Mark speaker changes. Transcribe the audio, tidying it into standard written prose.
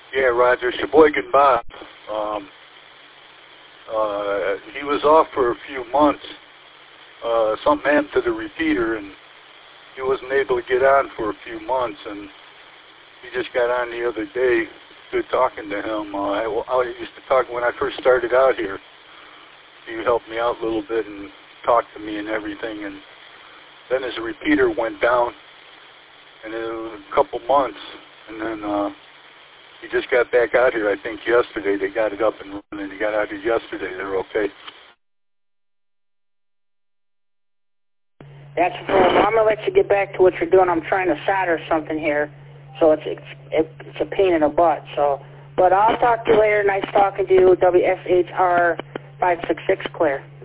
Speaker 1: Yeah, Roger. Sheboygan Bob. He was off for a few months. Something happened to the repeater, and he wasn't able to get on for a few months, and he just got on the other day. Good talking to him. I used to talk when I first started out here. He helped me out a little bit and talked to me and everything, and then his repeater went down, and it was a couple months, and then he just got back out here, I think, yesterday. They got it up and running. He got out here yesterday. They're okay.
Speaker 2: That's cool. Well, I'm going to let you get back to what you're doing. I'm trying to solder something here, so it's a pain in the butt. So, but I'll talk to you later. Nice talking to you. WSHR 566 Clear.